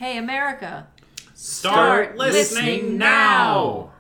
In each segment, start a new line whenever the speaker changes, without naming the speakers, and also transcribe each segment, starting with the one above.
Hey, America.
Start listening now!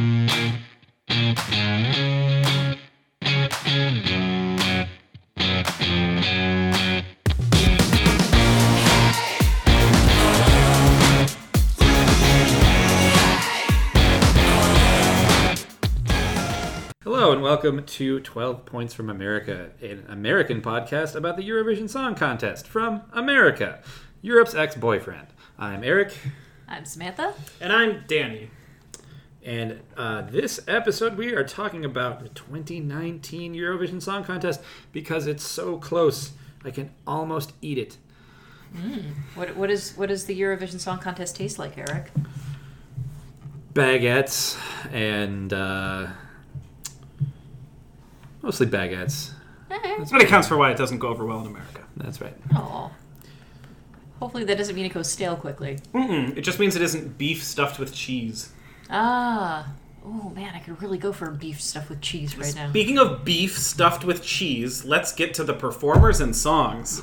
Hello and welcome to 12 Points from America, an American podcast about the Eurovision Song Contest from America, Europe's ex-boyfriend. I'm Eric.
I'm Samantha.
And I'm Danny.
And this episode we are talking about the 2019 Eurovision Song Contest because it's so close. I can almost eat it.
What does the Eurovision Song Contest taste like, Eric?
Baguettes and mostly baguettes.
That's what accounts for why it doesn't go over well in America.
That's right.
Oh. Hopefully that doesn't mean it goes stale quickly.
It just means it isn't beef stuffed with cheese.
Ah. Oh, man, I could really go for beef stuffed with cheese right now.
Speaking of beef stuffed with cheese, let's get to the performers and songs.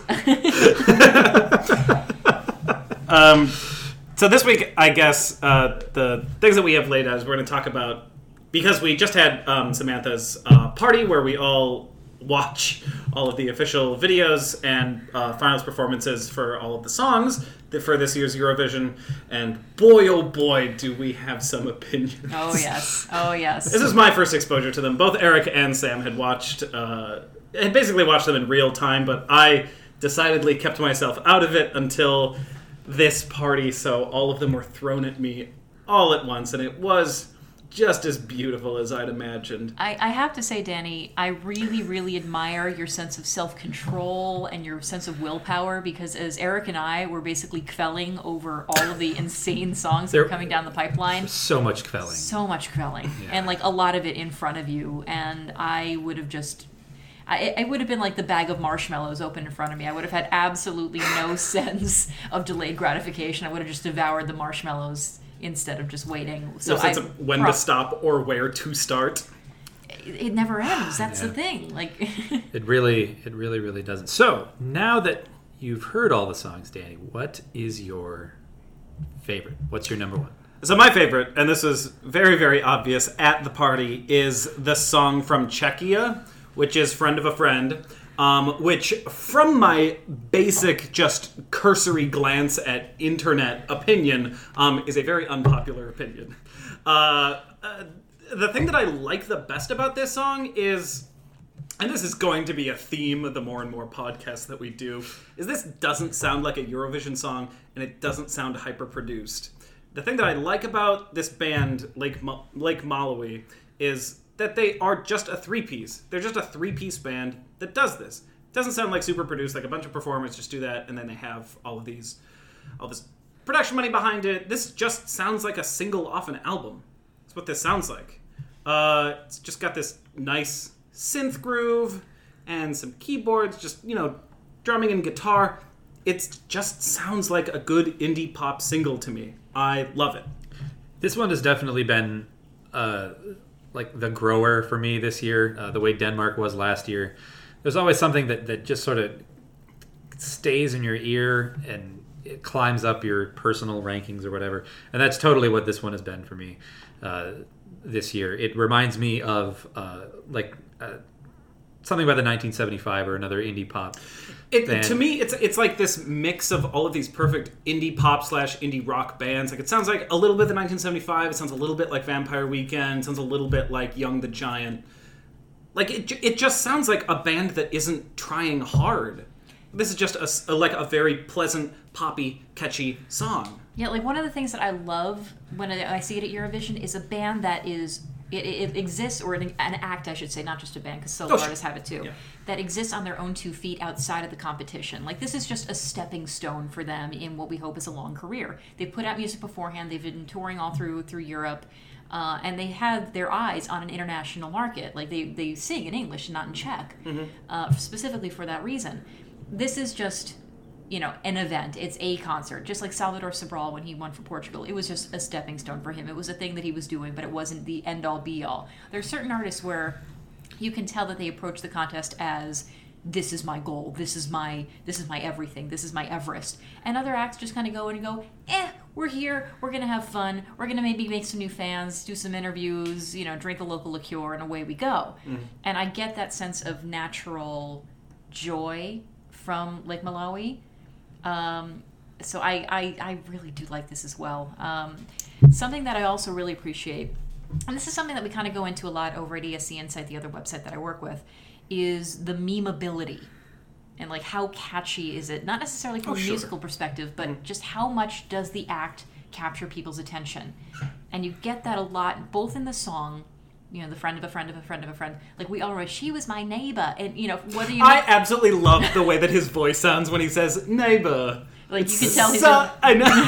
So this week, I guess, the things that we have laid out is we're going to talk about, because we just had Samantha's party where we all watch all of the official videos and finals performances for all of the songs for this year's Eurovision, and boy, oh boy, do we have some opinions.
Oh, yes. Oh, yes.
This is my first exposure to them. Both Eric and Sam had basically watched them in real time, but I decidedly kept myself out of it until this party, so all of them were thrown at me all at once, and it was just as beautiful as I'd imagined.
I have to say, Danny, I really, really admire your sense of self-control and your sense of willpower, because as Eric and I were basically quelling over all of the insane songs that were coming down the pipeline.
So much quelling.
So much quelling.
Yeah.
And like a lot of it in front of you. And I would have just... I would have been like the bag of marshmallows open in front of me. I would have had absolutely no sense of delayed gratification. I would have just devoured the marshmallows instead of just waiting.
So no sense of when to stop or where to start.
It never ends. That's the thing. Like
It really doesn't. So, now that you've heard all the songs, Danny, what is your favorite? What's your number one?
So my favorite, and this is very, very obvious at the party, is the song from Czechia, which is Friend of a Friend, which, from my basic, just cursory glance at internet opinion, is a very unpopular opinion. The thing that I like the best about this song is, and this is going to be a theme of the more and more podcasts that we do, is this doesn't sound like a Eurovision song, and it doesn't sound hyper-produced. The thing that I like about this band, Lake Malawi, is that they are just a three-piece. They're just a three-piece band that does this. It doesn't sound like super produced, like a bunch of performers just do that, and then they have all this production money behind it. This just sounds like a single off an album. That's what this sounds like. It's just got this nice synth groove and some keyboards, just, drumming and guitar. It just sounds like a good indie pop single to me. I love it.
This one has definitely been like the grower for me this year, the way Denmark was last year. There's always something that just sort of stays in your ear and it climbs up your personal rankings or whatever. And that's totally what this one has been for me this year. It reminds me of something by the 1975 or another indie pop.
To me, it's like this mix of all of these perfect indie pop / indie rock bands. Like, it sounds like a little bit of 1975. It sounds a little bit like Vampire Weekend. It sounds a little bit like Young the Giant. Like, it just sounds like a band that isn't trying hard. This is just a very pleasant, poppy, catchy song.
Yeah, like one of the things that I love when I see it at Eurovision is a band that is... It exists, or an act, I should say, not just a band, because solo artists have it too, that exists on their own 2 feet outside of the competition. Like, this is just a stepping stone for them in what we hope is a long career. They've put out music beforehand, they've been touring all through Europe, and they have their eyes on an international market. Like, they sing in English and not in Czech, specifically for that reason. This is just... an event. It's a concert. Just like Salvador Sobral when he won for Portugal. It was just a stepping stone for him. It was a thing that he was doing, but it wasn't the end-all, be-all. There are certain artists where you can tell that they approach the contest as this is my goal, this is my everything, this is my Everest. And other acts just kind of go in and go, we're here, we're gonna have fun, we're gonna maybe make some new fans, do some interviews, drink a local liqueur, and away we go. And I get that sense of natural joy from Lake Malawi. So I really do like this as well. Something that I also really appreciate, and this is something that we kind of go into a lot over at ESC Insight, the other website that I work with, is the memeability. And like, how catchy is it? Not necessarily from a musical perspective, but just how much does the act capture people's attention? And you get that a lot, both in the song, the friend of a friend of a friend of a friend. Like, we all write, she was my neighbor. And, whether you...
I absolutely love the way that his voice sounds when he says neighbor.
Like, you can tell he's...
I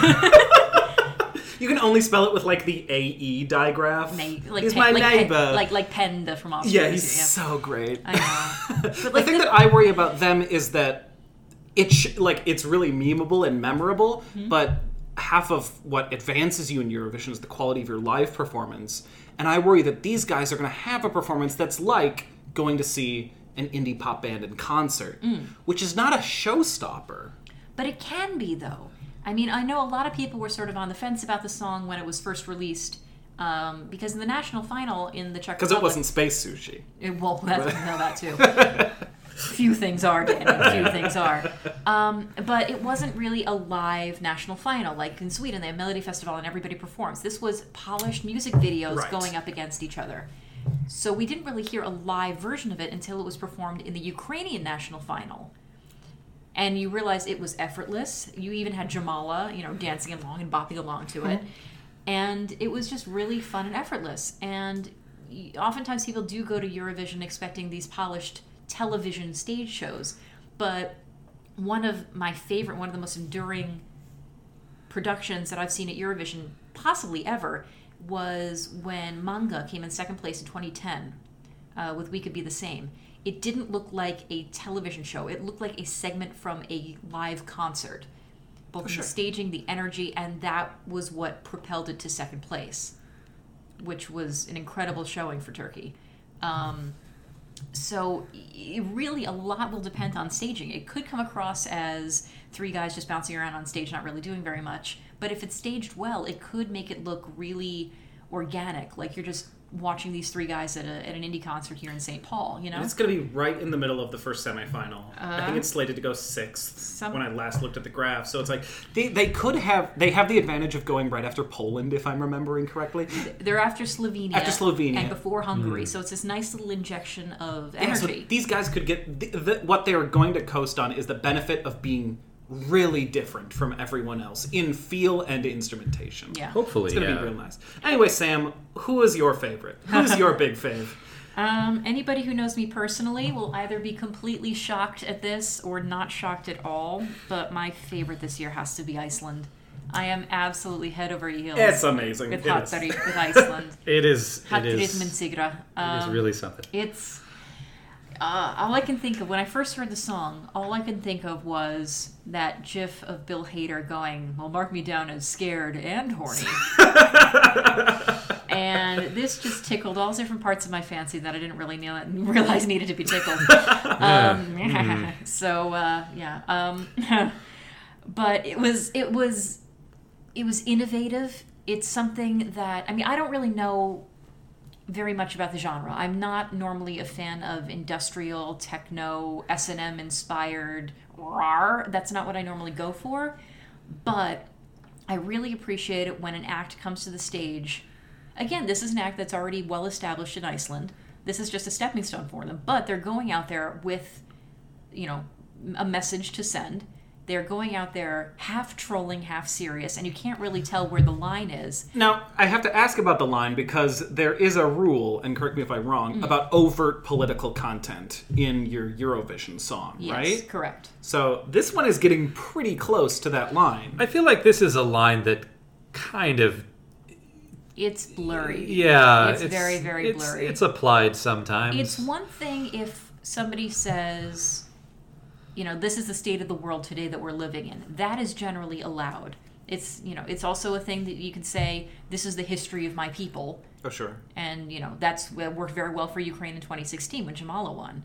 know. You can only spell it with, like, the AE digraph. He's my neighbor.
Like Penda from Australia.
Yeah, he's so great.
I know. But,
the thing that I worry about them is that it's really memeable and memorable, but half of what advances you in Eurovision is the quality of your live performance. And I worry that these guys are going to have a performance that's like going to see an indie pop band in concert, which is not a showstopper.
But it can be, though. I mean, I know a lot of people were sort of on the fence about the song when it was first released, because in the national final in the Czech Republic...
Because it wasn't Space Sushi.
That too. Few things are, Danny. Few things are. But it wasn't really a live national final. Like in Sweden, they have Melody Festival and everybody performs. This was polished music videos going up against each other. So we didn't really hear a live version of it until it was performed in the Ukrainian national final. And you realize it was effortless. You even had Jamala, dancing along and bopping along to it. And it was just really fun and effortless. And oftentimes people do go to Eurovision expecting these polished television stage shows. But one of the most enduring productions that I've seen at Eurovision, possibly ever, was when Manga came in second place in 2010 with We Could Be the Same. It didn't look like a television show. It looked like a segment from a live concert. Both the staging, the energy, and that was what propelled it to second place, which was an incredible showing for Turkey. So really a lot will depend on staging. It could come across as three guys just bouncing around on stage, not really doing very much. But if it's staged well, it could make it look really organic, like you're just watching these three guys at an indie concert here in St. Paul, And
it's going to be right in the middle of the first semifinal. I think it's slated to go sixth when I last looked at the graph. So it's like they have the advantage of going right after Poland, if I'm remembering correctly.
They're after Slovenia. And before Hungary. So it's this nice little injection of energy.
So these guys could get what they are going to coast on is the benefit of being really different from everyone else in feel and instrumentation.
Yeah.
Hopefully,
it's going to be real nice. Anyway, Sam, who is your favorite? Who's your big fave?
Anybody who knows me personally will either be completely shocked at this or not shocked at all, but my favorite this year has to be Iceland. I am absolutely head over heels.
It's amazing.
With Iceland.
It is really something.
It's all I can think of when I first heard the song. All I could think of was that GIF of Bill Hader going, "Well, mark me down as scared and horny." And this just tickled all different parts of my fancy that I didn't really realize needed to be tickled. But it was innovative. It's something that I don't really know very much about the genre. I'm not normally a fan of industrial, techno, S&M inspired rawr. That's not what I normally go for. But I really appreciate it when an act comes to the stage. Again, this is an act that's already well established in Iceland. This is just a stepping stone for them. But they're going out there with, a message to send. They're going out there half trolling, half serious, and you can't really tell where the line is.
Now, I have to ask about the line because there is a rule, and correct me if I'm wrong, about overt political content in your Eurovision song, right?
Yes, correct.
So this one is getting pretty close to that line.
I feel like this is a line that kind of...
It's blurry.
Yeah.
It's very, very blurry.
It's applied sometimes.
It's one thing if somebody says... this is the state of the world today that we're living in. That is generally allowed. It's, it's also a thing that you can say, this is the history of my people.
Oh, sure.
And, that's worked very well for Ukraine in 2016 when Jamala won.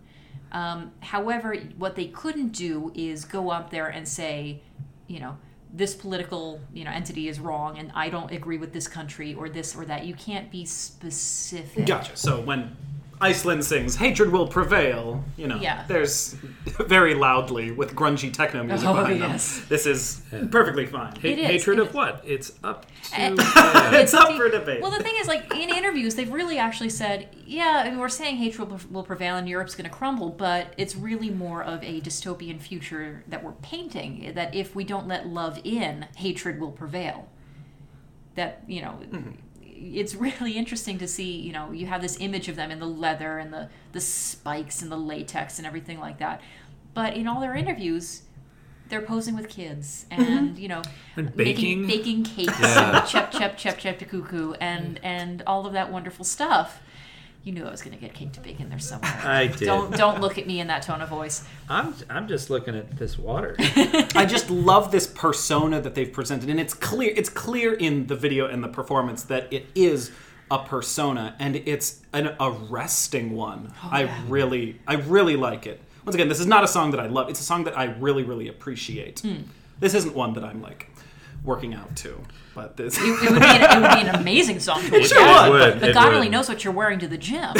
However, what they couldn't do is go up there and say, this political entity is wrong and I don't agree with this country or this or that. You can't be specific.
Gotcha. So when Iceland sings "Hatred Will Prevail," there's very loudly with grungy techno music behind them. This is perfectly fine.
Hatred of what? It's up to...
it's up for debate.
Well, the thing is, in interviews, they've really actually said, we're saying hatred will prevail and Europe's going to crumble, but it's really more of a dystopian future that we're painting, that if we don't let love in, hatred will prevail. That, it's really interesting to see, you have this image of them in the leather and the spikes and the latex and everything like that. But in all their interviews, they're posing with kids and,
and baking
cakes and chep to cuckoo and all of that wonderful stuff. You knew I was going to get cake to bake in there somewhere.
I did.
Don't look at me in that tone of voice.
I'm just looking at this water.
I just love this persona that they've presented, and it's clear in the video and the performance that it is a persona, and it's an arresting one. I really like it. Once again, this is not a song that I love. It's a song that I really, really appreciate. This isn't one that I'm working out to. But this
it would be an amazing song to
work out.
But God only knows what you're wearing to the gym.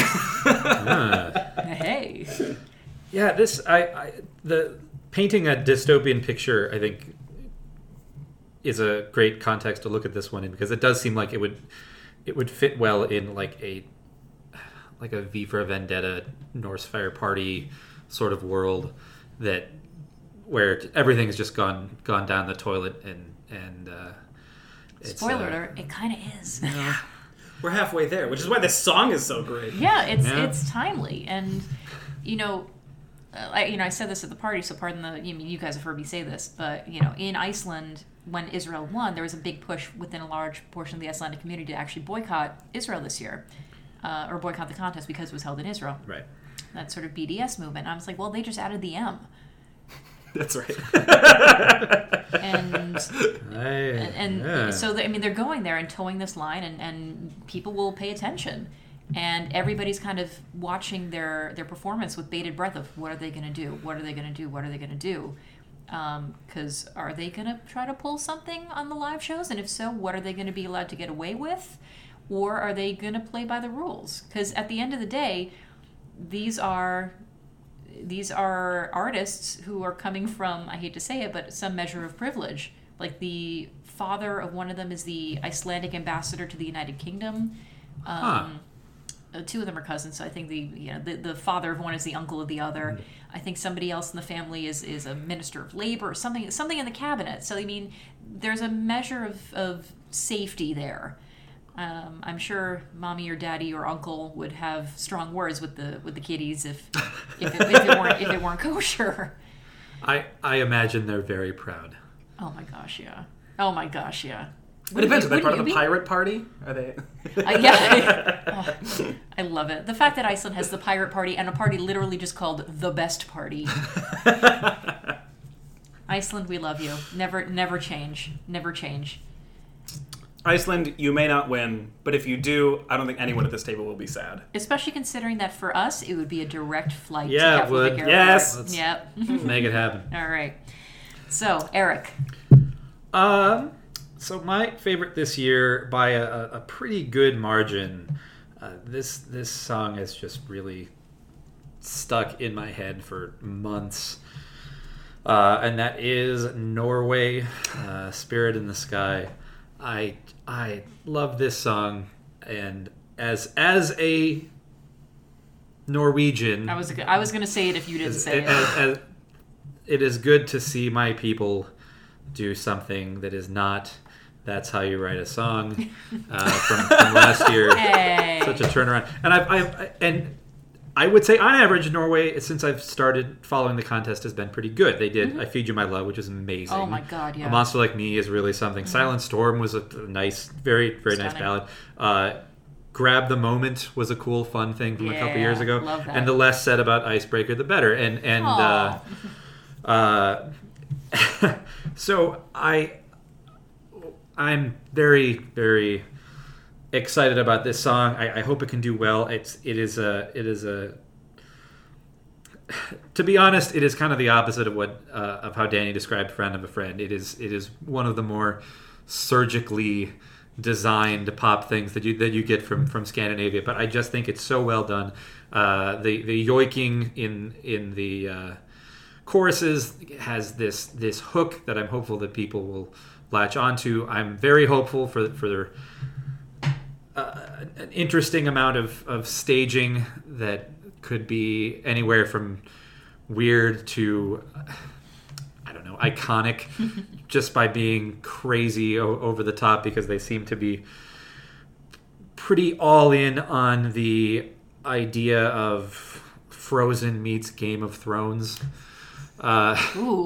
Hey.
Yeah, the painting a dystopian picture, I think, is a great context to look at this one in, because it does seem like it would fit well in like a V for Vendetta, Norse Fire Party sort of world where everything has just gone down the toilet and
spoiler alert, it kind of is.
Yeah. We're halfway there, which is why this song is so great.
Yeah, it's timely, and I said this at the party, so pardon you guys have heard me say this, but in Iceland, when Israel won, there was a big push within a large portion of the Icelandic community to actually boycott Israel this year, or boycott the contest because it was held in Israel.
Right.
That sort of BDS movement. And I was like, well, they just added the M.
That's right.
So they're going there and towing this line, and people will pay attention, and everybody's kind of watching their performance with bated breath of what are they going to do? What are they going to do? What are they going to do? Because are they going to try to pull something on the live shows? And if so, what are they going to be allowed to get away with? Or are they going to play by the rules? Because at the end of the day, these are artists who are coming from, I hate to say it, but some measure of privilege. Like the father of one of them is the Icelandic ambassador to the United Kingdom. Two of them are cousins, so I think the father of one is the uncle of the other. I think somebody else in the family is a minister of labor or something in the cabinet. So there's a measure of safety there. I'm sure mommy or daddy or uncle would have strong words with the kiddies if it weren't kosher.
I imagine they're very proud.
Oh my gosh, yeah.
It depends. Are they part of the pirate party? Are they?
Yeah. I love it. The fact that Iceland has the pirate party and a party literally just called the best party. Iceland, we love you. Never change. Never change.
Iceland, you may not win, but if you do, I don't think anyone at this table will be sad.
Especially considering that for us, it would be a direct flight to
Keflavik
Airport.
Yes.
Yep.
Make it happen.
All right. So, Eric.
So my favorite this year by a pretty good margin. This song has just really stuck in my head for months. And that is Norway, Spirit in the Sky. I love this song, and as a Norwegian,
I was going to say it if you didn't say it.
It is good to see my people do something that is not "That's How You Write a Song" from last year.
Hey.
Such a turnaround, and I would say on average Norway, since I've started following the contest, has been pretty good. They did "I Feed You My Love," which is amazing.
Oh my god, yeah.
"A Monster Like Me" is really something. "Silent Storm" was a nice, very, very nice ballad. "Grab the Moment" was a cool, fun thing from a couple years ago.
Love that.
And the less said about "Icebreaker, the better." So I'm very, very excited about this song. I hope it can do well. It is a to be honest, it is kind of the opposite of what of how Danny described "Friend of a Friend." It is one of the more surgically designed pop things that you get from Scandinavia. But I just think it's so well done. The yoiking in the choruses has this hook that I'm hopeful that people will latch onto. I'm very hopeful for their an interesting amount of staging that could be anywhere from weird to I don't know, iconic, just by being crazy over the top, because they seem to be pretty all in on the idea of Frozen meets Game of Thrones.
Ooh.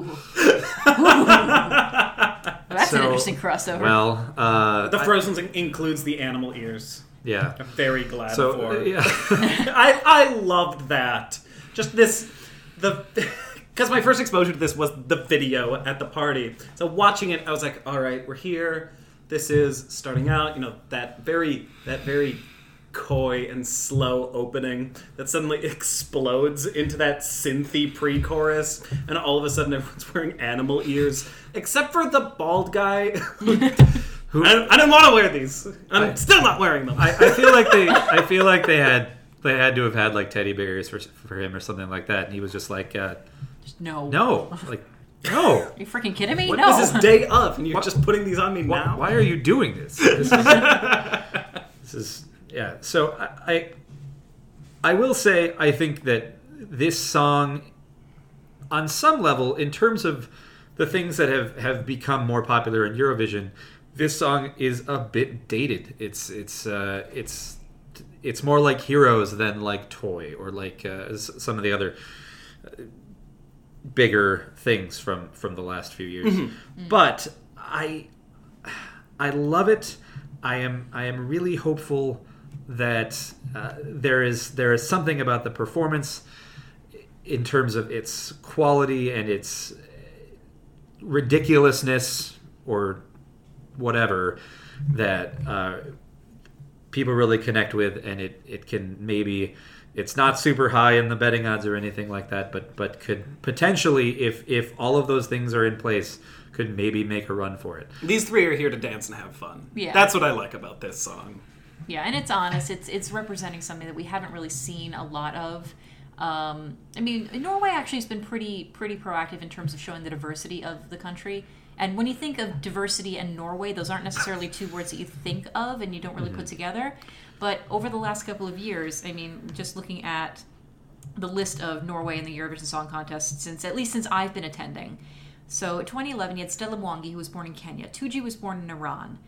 That's an interesting crossover.
Well,
the Frozen includes the animal ears.
Yeah.
I'm very glad
for. Yeah.
I loved that. Just because my first exposure to this was the video at the party. So watching it, I was like, all right, we're here. This is starting out, that very coy and slow opening that suddenly explodes into that synthy pre-chorus, and all of a sudden everyone's wearing animal ears, except for the bald guy who I didn't want to wear these. I'm still not wearing them.
I feel like they had to have had like teddy bears for him or something like that, and he was just like,
no,
like. No.
Are you freaking kidding me?
What,
no.
This is day of, and you're just putting these on me now?
Why are you doing this? This is yeah. So I will say, I think that this song, on some level, in terms of the things that have become more popular in Eurovision, this song is a bit dated. It's more like Heroes than like Toy or like some of the other bigger things from the last few years. Mm-hmm. But I love it. I am really hopeful that there is something about the performance in terms of its quality and its ridiculousness or whatever that people really connect with, and it can maybe. It's not super high in the betting odds or anything like that, but could potentially, if all of those things are in place, could maybe make a run for it.
These three are here to dance and have fun.
Yeah.
That's what I like about this song.
Yeah, and it's honest. It's representing something that we haven't really seen a lot of. Norway actually has been pretty proactive in terms of showing the diversity of the country. And when you think of diversity and Norway, those aren't necessarily two words that you think of and you don't really put together. But over the last couple of years, just looking at the list of Norway in the Eurovision Song Contest since I've been attending. So 2011, you had Stella Mwangi, who was born in Kenya. Tuji was born in Iran.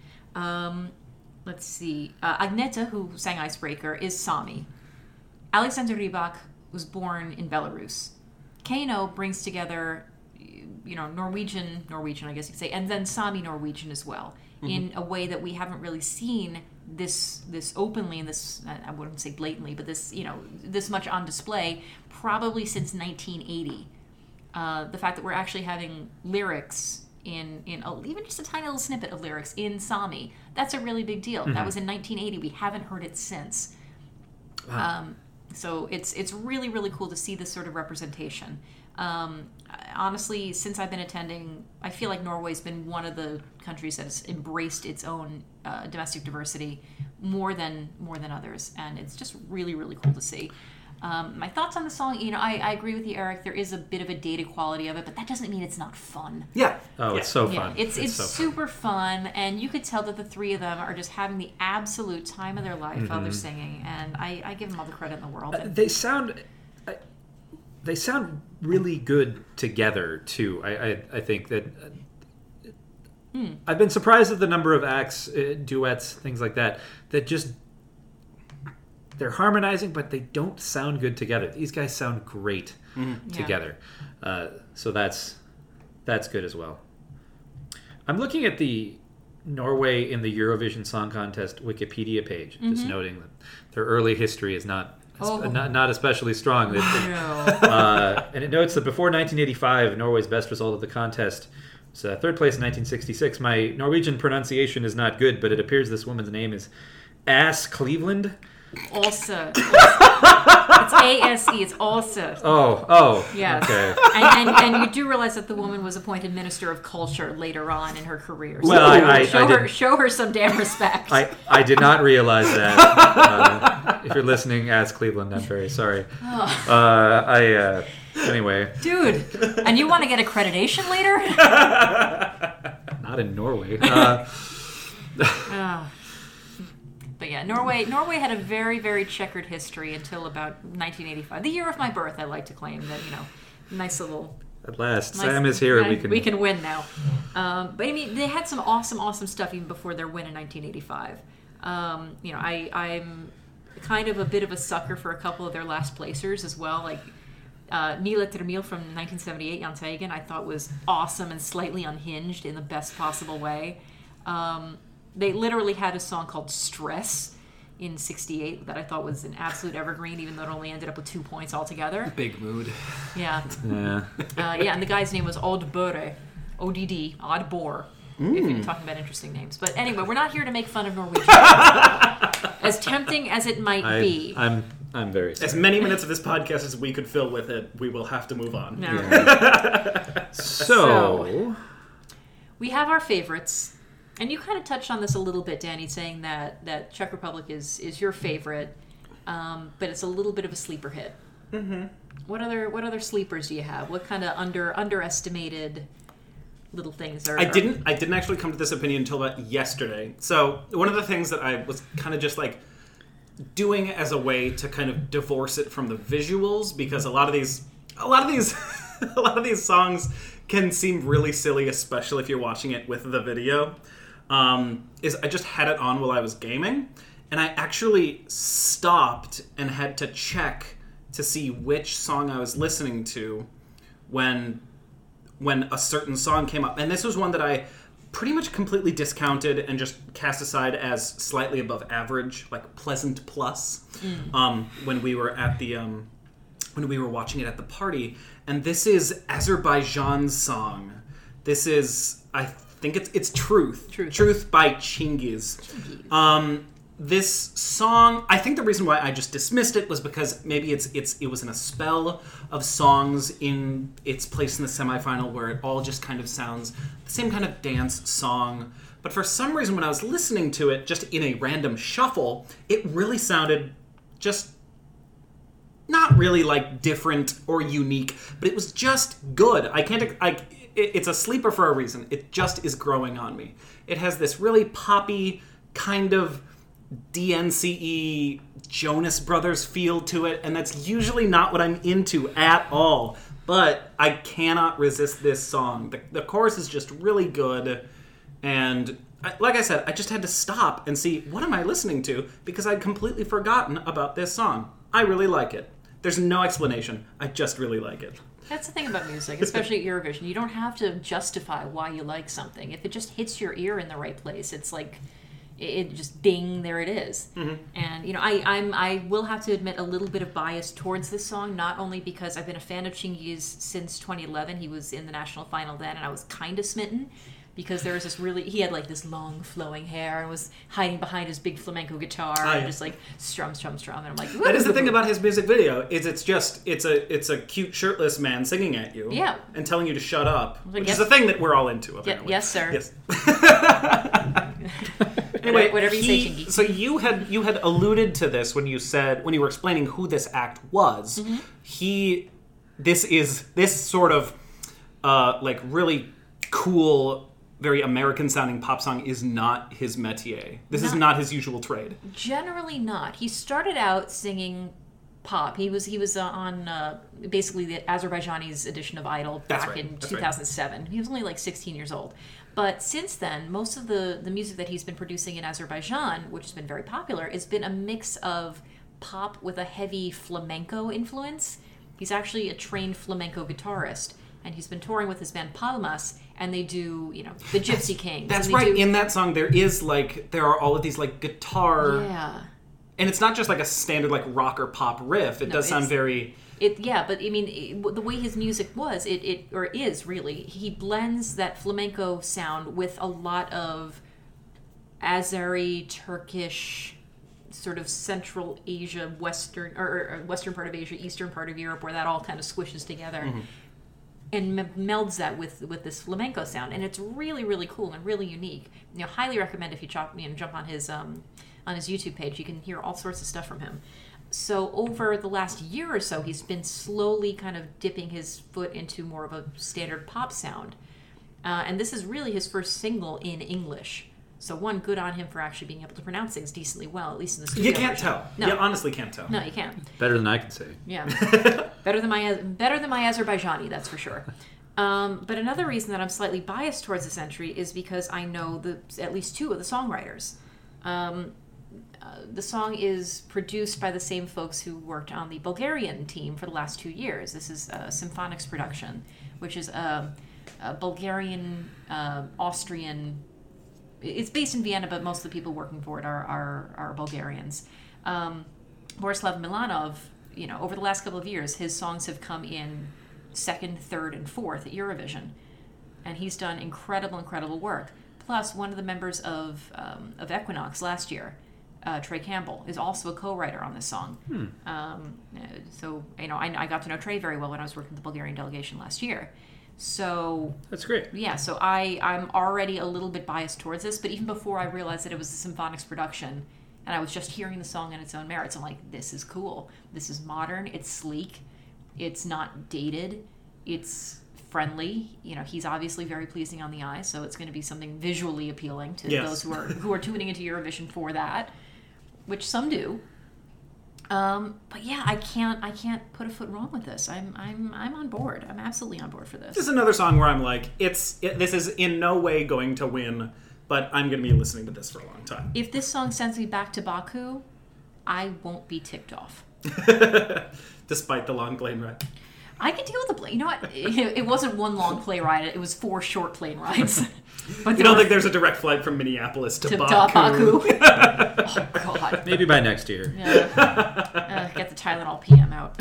Let's see. Agneta, who sang Icebreaker, is Sami. Alexander Rybak was born in Belarus. Kano brings together, Norwegian, I guess you could say, and then Sami Norwegian as well, in a way that we haven't really seen this openly, and this, I wouldn't say blatantly, but this, this much on display, probably since 1980. The fact that we're actually having lyrics in even just a tiny little snippet of lyrics in Sami, that's a really big deal. That was in 1980. We haven't heard it since. Wow. So it's really, really cool to see this sort of representation. Honestly, since I've been attending, I feel like Norway's been one of the countries that has embraced its own domestic diversity more than others, and it's just really, really cool to see. My thoughts on the song, I agree with you, Eric. There is a bit of a dated quality of it, but that doesn't mean it's not fun.
Yeah.
Oh, it's so fun.
Yeah, it's so super fun, and you could tell that the three of them are just having the absolute time of their life while they're singing, and I give them all the credit in the world.
They sound really good together too. I think that I've been surprised at the number of acts, duets, things like that just they're harmonizing, but they don't sound good together. These guys sound great together. So that's good as well. I'm looking at the Norway in the Eurovision Song Contest Wikipedia page, just noting that their early history is not especially strong. And it notes that before 1985, Norway's best result of the contest was third place in 1966. My Norwegian pronunciation is not good, but it appears this woman's name is Ass Cleveland.
Alsa. It's A-S-E. It's Alsa.
Oh.
Yes.
Okay.
And you do realize that the woman was appointed Minister of Culture later on in her career. So
Well,
show her some damn respect.
I did not realize that. If you're listening, as Cleveland, I'm very sorry. Anyway.
Dude, and you want to get accreditation later?
Not in Norway.
But yeah, Norway had a very, very checkered history until about 1985. The year of my birth, I like to claim that, nice little...
At last, Sam is here.
We can win now. But I mean, they had some awesome stuff even before their win in 1985. I'm kind of a bit of a sucker for a couple of their last placers as well, like Nila Termil from 1978, Jan Teigen, I thought was awesome and slightly unhinged in the best possible way. They literally had a song called Stress in 68 that I thought was an absolute evergreen, even though it only ended up with 2 points altogether.
Big mood.
Yeah.
Yeah.
And the guy's name was Odd Bore, O-D-D, Odd Bore, if you're talking about interesting names. But anyway, we're not here to make fun of Norwegian. As tempting as it might be.
I'm very sorry.
As many minutes of this podcast as we could fill with it, we will have to move on.
No.
Yeah. So,
we have our favorites. And you kind of touched on this a little bit, Danny, saying that Czech Republic is your favorite, but it's a little bit of a sleeper hit. Mm-hmm. What other sleepers do you have? What kind of underestimated little things are?
I didn't actually come to this opinion until about yesterday. So one of the things that I was kind of just like doing as a way to kind of divorce it from the visuals, because a lot of these songs can seem really silly, especially if you're watching it with the video. Is I just had it on while I was gaming, and I actually stopped and had to check to see which song I was listening to when a certain song came up. And this was one that I pretty much completely discounted and just cast aside as slightly above average, like pleasant plus, when we were at the when we were watching it at the party. And this is Azerbaijan's song. This is, I think it's Truth. Truth by Chingiz. This song, I think the reason why I just dismissed it was because maybe it was in a spell of songs in its place in the semifinal where it all just kind of sounds the same kind of dance song. But for some reason, when I was listening to it, just in a random shuffle, it really sounded just not really like different or unique, but it was just good. It's a sleeper for a reason. It just is growing on me. It has this really poppy kind of DNCE Jonas Brothers feel to it, and that's usually not what I'm into at all. But I cannot resist this song. The chorus is just really good, and like I said, I just had to stop and see, what am I listening to? Because I'd completely forgotten about this song. I really like it. There's no explanation. I just really like it.
That's the thing about music, especially at Eurovision. You don't have to justify why you like something. If it just hits your ear in the right place, it's like, it just ding, there it is. Mm-hmm. And I will have to admit a little bit of bias towards this song, not only because I've been a fan of Chingiz since 2011. He was in the national final then, and I was kind of smitten because there was he had like this long flowing hair and was hiding behind his big flamenco guitar and just like strum, and I'm like,
that is the thing about his music video, is it's a cute shirtless man singing at you, and telling you to shut up, which is a thing that we're all into, apparently.
Yes, sir.
Yes. Anyway,
whatever you say, Chingy.
So you had alluded to this when you were explaining who this act was. Mm-hmm. This sort of like really cool, very American-sounding pop song is not his métier. This is not his usual trade.
Generally not. He started out singing pop. He was on basically the Azerbaijani's edition of Idol back in 2007. Right. He was only like 16 years old. But since then, most of the music that he's been producing in Azerbaijan, which has been very popular, has been a mix of pop with a heavy flamenco influence. He's actually a trained flamenco guitarist, and he's been touring with his band Palmas, and they do, the Gypsy Kings.
That's right. In that song, there are all of these like guitar.
Yeah.
And it's not just like a standard like rock or pop riff. It does sound very.
But I mean, the way his music is really, he blends that flamenco sound with a lot of Azeri, Turkish, sort of Central Asia, Western or Western part of Asia, Eastern part of Europe, where that all kind of squishes together. Mm-hmm. And melds that with this flamenco sound, and it's really, really cool and really unique. Highly recommend if you jump on his YouTube page. You can hear all sorts of stuff from him. So over the last year or so, he's been slowly kind of dipping his foot into more of a standard pop sound, and this is really his first single in English. So one, good on him for actually being able to pronounce things decently well, at least in the studio.
You can't tell. No. You honestly can't tell.
No, you can't.
Better than I can say.
Yeah, better than my Azerbaijani, that's for sure. But another reason that I'm slightly biased towards this entry is because I know at least two of the songwriters. The song is produced by the same folks who worked on the Bulgarian team for the last 2 years. This is Symphonics production, which is a Bulgarian, Austrian. It's based in Vienna, but most of the people working for it are Bulgarians. Borislav Milanov, over the last couple of years, his songs have come in 2nd, 3rd, and 4th at Eurovision, and he's done incredible work. Plus, one of the members of Equinox last year, Trey Campbell, is also a co-writer on this song. So I got to know Trey very well when I was working with the Bulgarian delegation last year. So
that's great.
Yeah, so I'm already a little bit biased towards this, but even before I realized that it was a Symphonics production, and I was just hearing the song on its own merits, I'm like, this is cool. This is modern. It's sleek. It's not dated. It's friendly. He's obviously very pleasing on the eye, so it's going to be something visually appealing to those who are tuning into Eurovision for that, which some do. But yeah, I can't put a foot wrong with this. I'm on board. I'm absolutely on board for this.
This is another song where I'm like, this is in no way going to win, but I'm going to be listening to this for a long time.
If this song sends me back to Baku, I won't be ticked off.
Despite the long plane ride.
I can deal with the plane. You know what? It wasn't one long plane ride. It was 4 short plane rides.
But you don't think there's a direct flight from Minneapolis to Baku?
Oh, God.
Maybe by next year.
Yeah. Get the Tylenol PM out.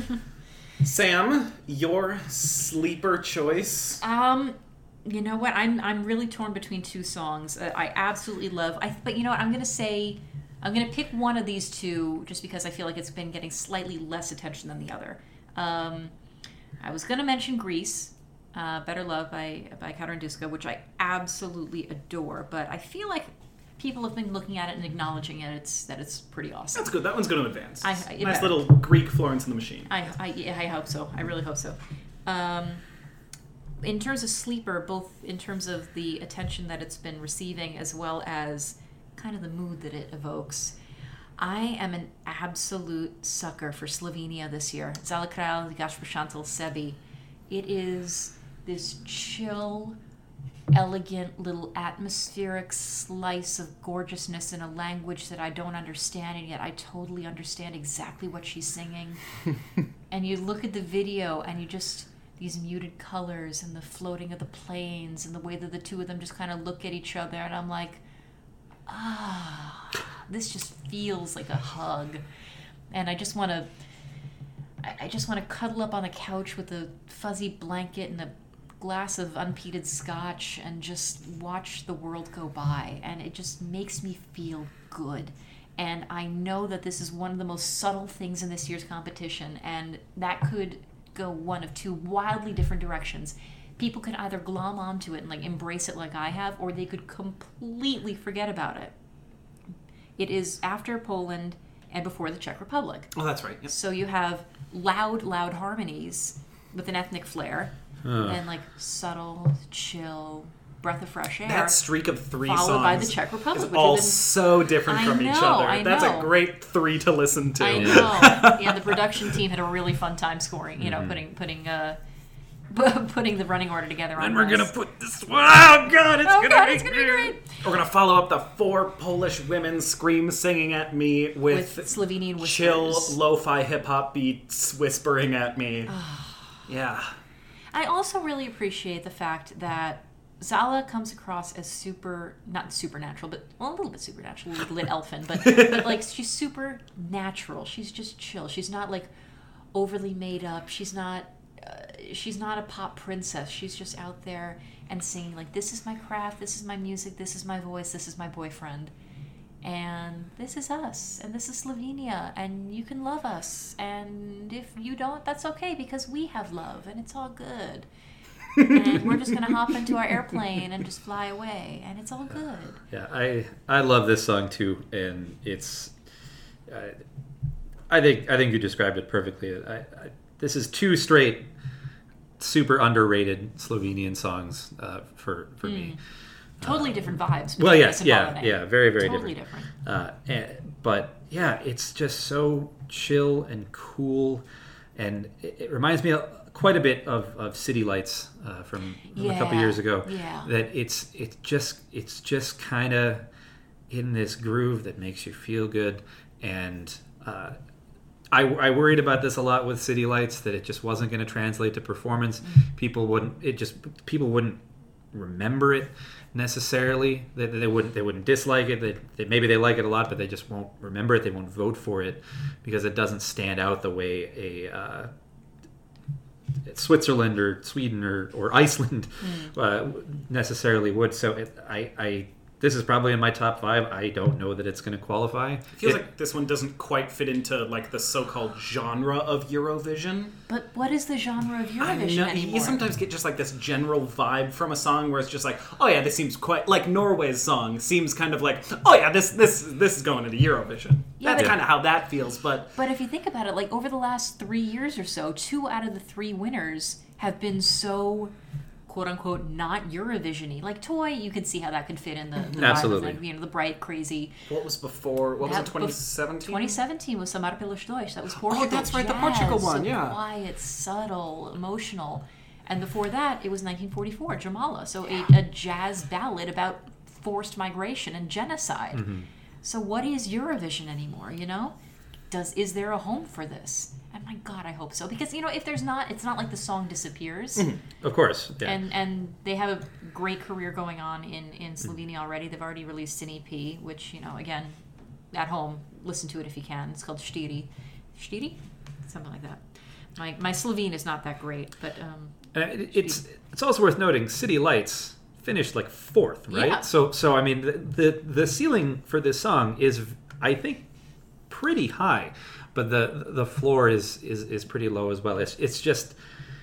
Sam, your sleeper choice?
You know what? I'm really torn between 2 songs. I absolutely love. But you know what? I'm gonna pick one of these 2 just because I feel like it's been getting slightly less attention than the other. I was gonna mention Grease, Better Love by Katerin Duska, which I absolutely adore, but I feel like people have been looking at it and acknowledging it. That it's pretty awesome.
That's good. That one's going to advance.
Nice
little Greek Florence and the Machine.
I hope so. I really hope so. In terms of sleeper, both in terms of the attention that it's been receiving as well as kind of the mood that it evokes, I am an absolute sucker for Slovenia this year. Zala Kralj, Gaspar Chantal, Sebi. It is this chill, elegant, little atmospheric slice of gorgeousness in a language that I don't understand, and yet I totally understand exactly what she's singing. And you look at the video, and you just, these muted colors and the floating of the planes and the way that the 2 of them just kind of look at each other, and I'm like, this just feels like a hug. And I just want to cuddle up on the couch with a fuzzy blanket and a glass of unpeated scotch and just watch the world go by. And it just makes me feel good. And I know that this is one of the most subtle things in this year's competition, and that could go one of 2 wildly different directions. People could either glom onto it and embrace it like I have, or they could completely forget about it. It is after Poland and before the Czech Republic.
Oh, that's right. Yep.
So you have loud harmonies with an ethnic flair, and subtle, chill, breath of fresh air.
That streak of 3
followed
songs
by the Czech Republic,
is all so different from each other.
I
That's
know.
a great 3 to listen to.
I know. Yeah, the production team had a really fun time scoring. Putting the running order together on.
And we're gonna put this one. Oh God, it's gonna be
great.
We're gonna follow up the 4 Polish women scream singing at me with
Slovenian whispers.
Chill lo-fi hip hop beats whispering at me. Yeah.
I also really appreciate the fact that Zala comes across as not supernatural, but a little bit supernatural, like Lit Elfin, but she's super natural. She's just chill. She's not overly made up. She's not a pop princess. She's just out there and singing this is my craft, this is my music, this is my voice, this is my boyfriend. And this is us, and this is Slovenia, and you can love us. And if you don't, that's okay, because we have love, and it's all good. And we're just going to hop into our airplane and just fly away, and it's all good.
Yeah, I love this song too, and it's I think you described it perfectly. This is two straight super underrated Slovenian songs for me.
Totally different vibes.
Well, yeah, very, very
totally
different. But yeah, it's just so chill and cool, and it reminds me quite a bit of City Lights from a couple years ago.
Yeah.
That it's just kind of in this groove that makes you feel good, and I worried about this a lot with City Lights, that it just wasn't going to translate to performance. People wouldn't remember it necessarily. They wouldn't dislike it. That maybe they like it a lot, but they just won't remember it. They won't vote for it because it doesn't stand out the way a Switzerland or Sweden or Iceland necessarily would. So this is probably in my top 5. I don't know that it's going to qualify.
It feels like this one doesn't quite fit into like the so-called genre of Eurovision.
But what is the genre of Eurovision anymore?
You sometimes get just like this general vibe from a song where it's just like, oh yeah, this seems quite like Norway's song seems kind of like, oh yeah, this is going into Eurovision.
Yeah,
that's kind of how that feels. But
if you think about it, like over the last 3 years or so, 2 out of the 3 winners have been so quote-unquote not Eurovision-y. Like Toy, you can see how that could fit in the
Absolutely.
vibe of, like, the bright, crazy.
What was before? What was it, 2017?
2017 was Samar pelos Dois. That was Portugal.
Oh, that's right,
jazz,
the Portugal one,
so
yeah.
quiet, subtle, emotional. And before that, it was 1944, Jamala. So a jazz ballad about forced migration and genocide.
Mm-hmm.
So what is Eurovision anymore, you know? Is there a home for this? And my God, I hope so. Because, if there's not, it's not like the song disappears.
Mm-hmm. Of course. Yeah.
And they have a great career going on in Slovenia already. They've already released an EP, which, again, at home, listen to it if you can. It's called Štiri. Štiri? Something like that. My Slovene is not that great, but...
it's also worth noting, City Lights finished like 4th, right?
Yeah.
So I mean, the ceiling for this song is, I think, pretty high, but the floor is pretty low as well. It's just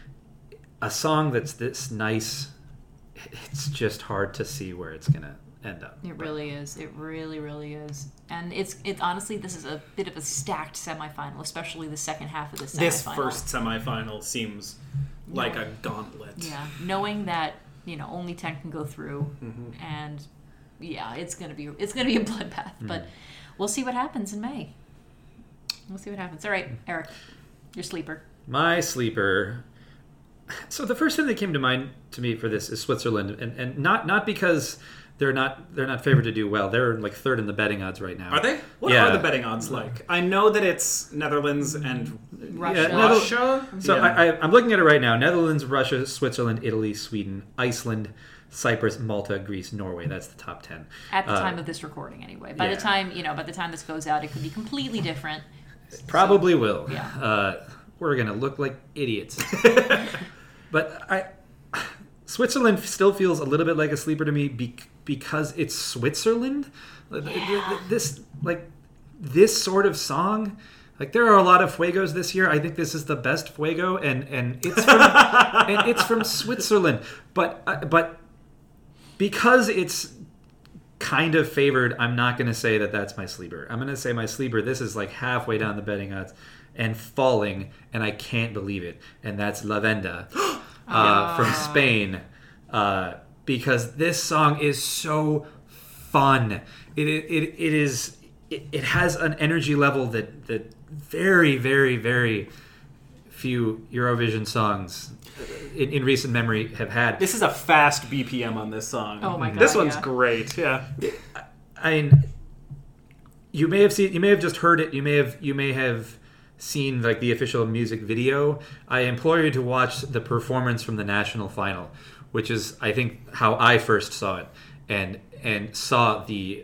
a song that's this nice. It's just hard to see where it's gonna end up.
It really is. It really, really is. And it's honestly, this is a bit of a stacked semifinal, especially the second half of the semifinal.
This first semifinal seems like a gauntlet.
Yeah, knowing that only 10 can go through, and yeah, it's gonna be a bloodbath. But we'll see what happens in May. We'll see what happens. All right, Eric, your sleeper.
My sleeper. So the first thing that came to mind to me for this is Switzerland, and not because they're not favored to do well. They're like 3rd in the betting odds right now.
Are they? What are the betting odds like? I know that it's Netherlands and
Russia.
Russia.
So yeah. I'm looking at it right now. Netherlands, Russia, Switzerland, Italy, Sweden, Iceland, Cyprus, Malta, Greece, Norway. That's the top 10
at the time of this recording. Anyway, by the time this goes out, it could be completely different.
Probably will.
Yeah.
We're gonna look like idiots. But Switzerland still feels a little bit like a sleeper to me because it's Switzerland.
Yeah.
This sort of song. Like, there are a lot of Fuegos this year. I think this is the best Fuego, and it's from Switzerland. But because it's kind of favored, I'm not going to say that that's my sleeper. I'm going to say my sleeper, this is like halfway down the betting odds and falling, and I can't believe it. And that's La Venda from Spain, because this song is so fun. It has an energy level that very, very, very few Eurovision songs in recent memory have had.
This is a fast BPM on this song.
Oh my God!
This one's great. Yeah.
I mean, you may have just heard it. You may have seen like the official music video. I implore you to watch the performance from the national final, which is, I think, how I first saw it, and saw the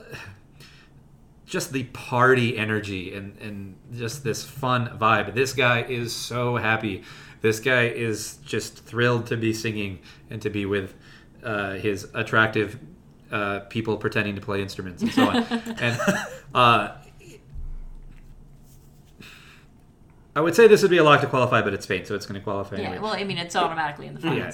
just the party energy and just this fun vibe. This guy is so happy. This guy is just thrilled to be singing and to be with his attractive people pretending to play instruments and so on. And I would say this would be a lock to qualify, but it's Spain, so it's going to qualify anyway.
Yeah, well, I mean, it's automatically in the finals.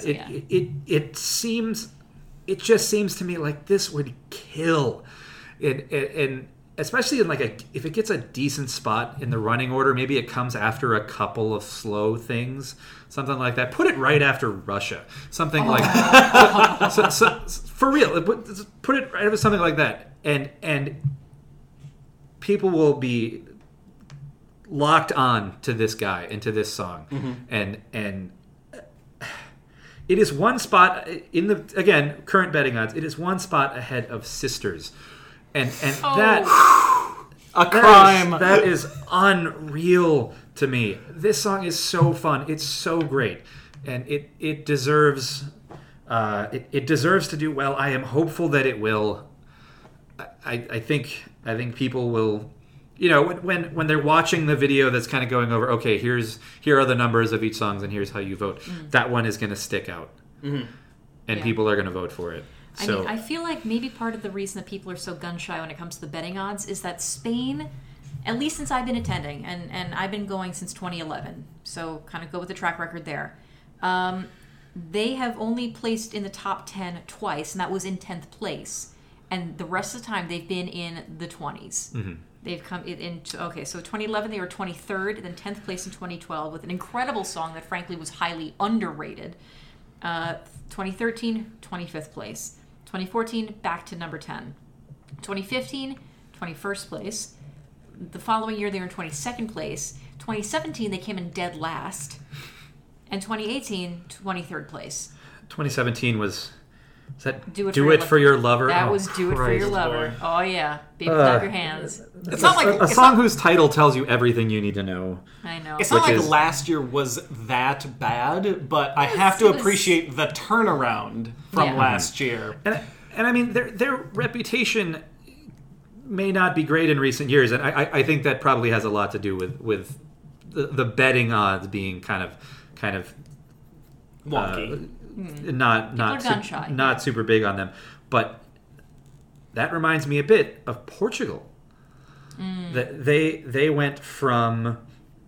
It just seems to me like this would kill. And especially in if it gets a decent spot in the running order, maybe it comes after a couple of slow things, something like that. Put it right after Russia, something like so, for real. Put it right after something like that, and people will be locked on to this guy and to this song, and it is one spot in the current betting odds. It is one spot ahead of Sisters. And that
a crime.
That is unreal to me. This song is so fun. It's so great, and it deserves it deserves to do well. I am hopeful that it will. I think people will. When they're watching the video that's kind of going over, okay, here are the numbers of each song and here's how you vote. That one is going to stick out, and people are going to vote for it. So,
I mean, I feel like maybe part of the reason that people are so gun-shy when it comes to the betting odds is that Spain, at least since I've been attending, and I've been going since 2011, so kind of go with the track record there, they have only placed in the top 10 twice, and that was in 10th place. And the rest of the time, they've been in the 20s. Mm-hmm. They've come in, so 2011, they were 23rd, then 10th place in 2012 with an incredible song that, frankly, was highly underrated. 2013, 25th place. 2014, back to number 10. 2015, 21st place. The following year, they were in 22nd place. 2017, they came in dead last. And 2018, 23rd place.
2017 was that
Do
It For Your Lover?
That was Do It For Your Lover.
Lord.
Oh, yeah. Baby, clap your hands.
It's not like a song whose title tells you everything you need to know.
I know.
It's not like last year was that bad, but I have to appreciate the turnaround from last year.
And I mean, their reputation may not be great in recent years, and I think that probably has a lot to do with the betting odds being kind of
wonky,
not super big on them. But that reminds me a bit of Portugal. That they went from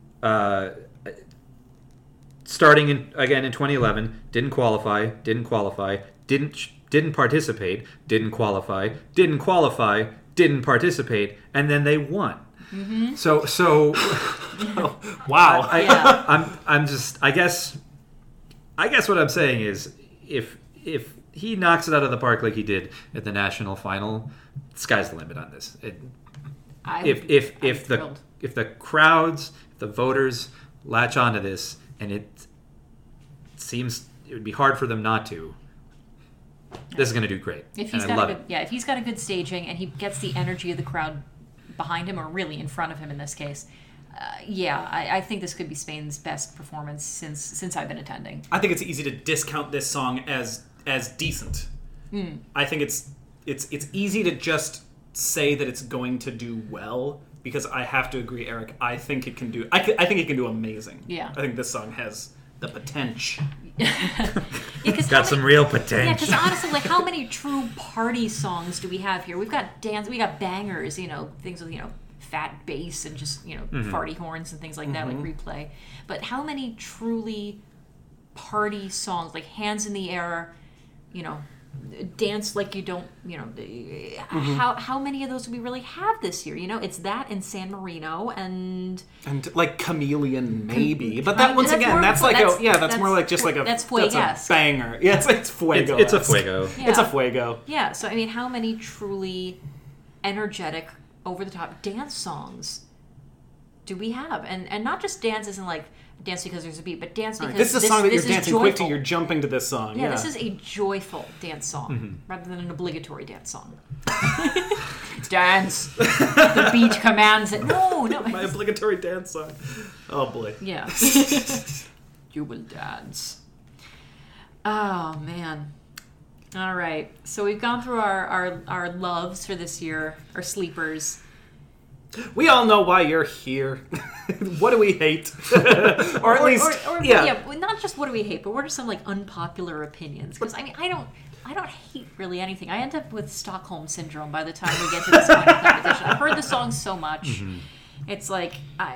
starting in 2011, didn't qualify, didn't participate, didn't qualify, didn't participate, and then they won. Mm-hmm. So
wow.
I guess what I'm saying is if he knocks it out of the park like he did at the national final, sky's the limit on this. If the crowds, if the voters latch onto this, and it seems it would be hard for them not to. This is going to do great. If he's
got a good staging and he gets the energy of the crowd behind him, or really in front of him in this case, I think this could be Spain's best performance since I've been attending.
I think it's easy to discount this song as decent. I think it's easy to just say that it's going to do well, because I have to agree, Eric. I think it can do. I think it can do amazing.
Yeah.
I think this song has the potential.
Got some real potential.
Yeah, because honestly, how many true party songs do we have here? We've got we got bangers, things with fat bass and just farty horns and things like that, like Replay. But how many truly party songs, like Hands in the Air, Dance Like You Don't, how many of those do we really have this year? It's that in San Marino and
like Chameleon maybe, but that once again that's more like that's a banger. Yeah, it's fuego.
It's a fuego.
Yeah.
It's a fuego.
Yeah. So I mean, how many truly energetic, over the top dance songs do we have? And not just dance isn't like dance because there's a beat, but dance because
this is a song that you're dancing quick to. You're jumping to this song.
Yeah, this is a joyful dance song rather than an obligatory dance song. Dance. The beat commands it. No.
My obligatory dance song. Oh boy.
Yeah. You will dance. Oh man. All right. So we've gone through our loves for this year, our sleepers.
We all know why you're here. What do we hate? Or at least,
not just what do we hate, but what are some unpopular opinions? Because I I don't hate really anything. I end up with Stockholm Syndrome by the time we get to this kind of competition. I've heard the song so much. It's like,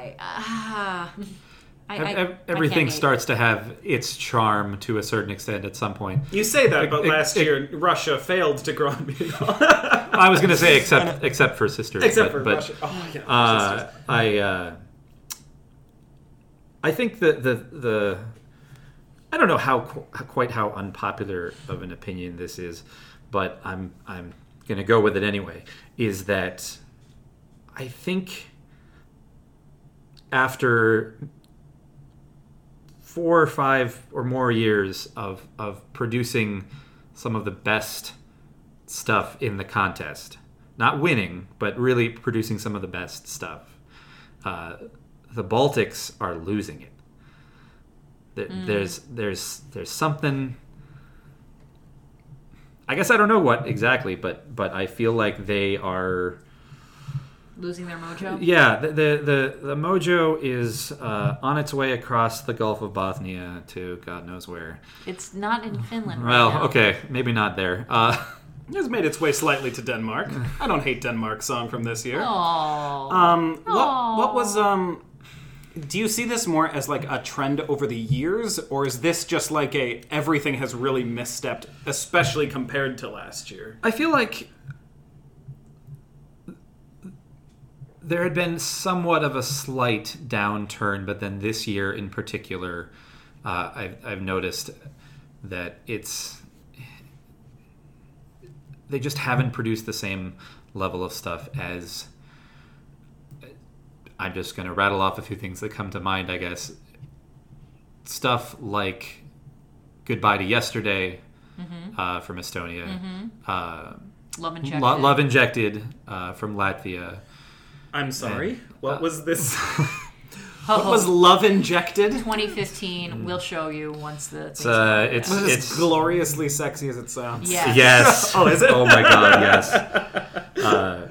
everything starts to have its charm to a certain extent at some point.
You say that, but last year Russia failed to Grand Prix.
I was going to say except for Sisters.
Except for Russia. Oh, yeah.
I think the I don't know quite how unpopular of an opinion this is, but I'm going to go with it anyway. Is that I think after 4 or 5 or more years of producing some of the best stuff in the contest, not winning, but really producing some of the best stuff, the Baltics are losing it. There's something. I guess I don't know what exactly, but I feel like they are
losing their mojo.
Yeah, the mojo is on its way across the Gulf of Bothnia to God knows where.
It's not in Finland.
Well,
right now.
Okay, maybe not there.
It has made its way slightly to Denmark. I don't hate Denmark's song from this year.
Aww.
What was do you see this more as like a trend over the years, or is this just like everything has really misstepped, especially compared to last year?
I feel like there had been somewhat of a slight downturn, but then this year in particular, I've noticed that they just haven't produced the same level of stuff as. I'm just going to rattle off a few things that come to mind, I guess. Stuff like Goodbye to Yesterday from Estonia.
Love Injected.
Love Injected from Latvia.
I'm sorry. What was this?
What
was Love Injected?
2015. We'll show you once the.
It's as gloriously sexy as it sounds.
Yeah.
Yes.
Oh, is it?
Oh my God, yes.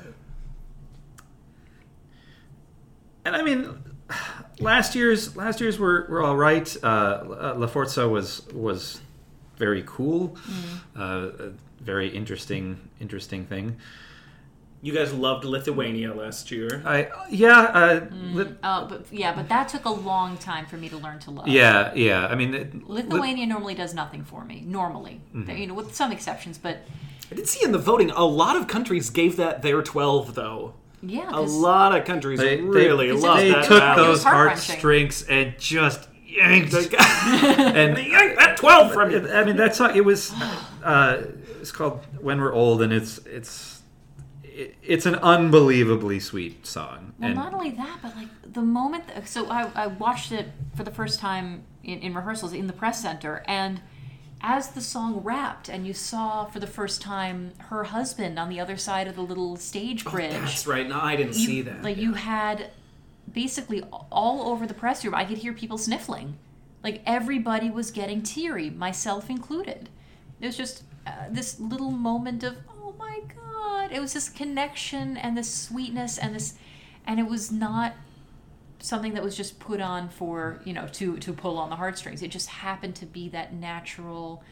And I mean, last year's were all right. La Forza was very cool, a very interesting thing.
You guys loved Lithuania last year.
But that took a long time for me to learn to love.
Yeah. I mean,
Lithuania normally does nothing for me. Normally, with some exceptions, but
I did see in the voting a lot of countries gave that their 12 though.
Yeah,
a lot of countries really loved
they
that.
They took those heartstrings and just yanked
and they yanked that 12 from you.
I mean, that song. It was. It's called "When We're Old," and it's an unbelievably sweet song.
Well, not only that, but like the moment. So I watched it for the first time in rehearsals in the press center, and as the song wrapped and you saw for the first time her husband on the other side of the little stage bridge.
Oh, that's right. No, I didn't see that.
Like you had basically all over the press room, I could hear people sniffling. Like everybody was getting teary, myself included. It was just this little moment of, oh my God. It was this connection and this sweetness and it was not something that was just put on for, to pull on the heartstrings. It just happened to be that natural,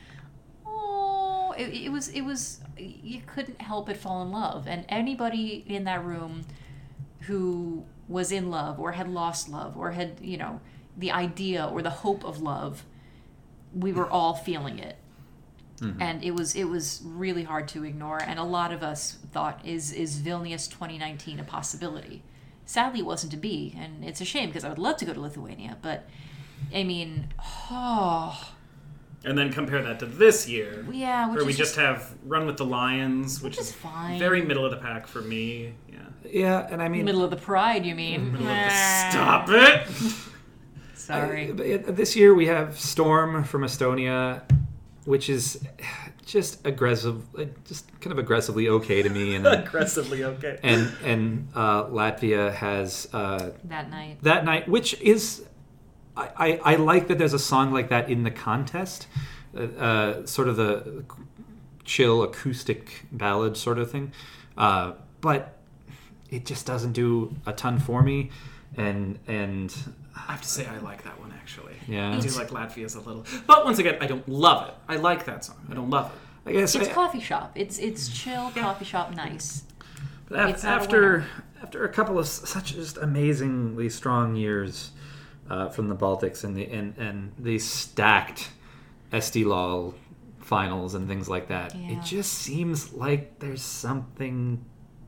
it was you couldn't help but fall in love. And anybody in that room who was in love or had lost love or had, the idea or the hope of love, we were all feeling it. Mm-hmm. And it was really hard to ignore. And a lot of us thought, is Vilnius 2019 a possibility? Sadly, it wasn't to be, and it's a shame because I would love to go to Lithuania, but, I mean,
And then compare that to this year.
Yeah,
where we just have Run with the Lions, which is
fine.
Very middle of the pack for me.
Yeah, and I mean...
Middle of the pride, you mean?
Stop it!
Sorry.
This year we have Storm from Estonia, which is... just kind of aggressively okay to me, and
aggressively okay.
And Latvia has
That Night,
which is I like that there's a song like that in the contest, sort of the chill acoustic ballad sort of thing, but it just doesn't do a ton for me, and
I have to say I like that one actually.
Yeah,
I do like Latvia's a little, but once again I don't love it. I like that song. I don't love
I guess
it's coffee shop. It's chill coffee shop, nice.
But after a couple of such just amazingly strong years from the Baltics and the stacked Estilal finals and things like that, it just seems like there's something.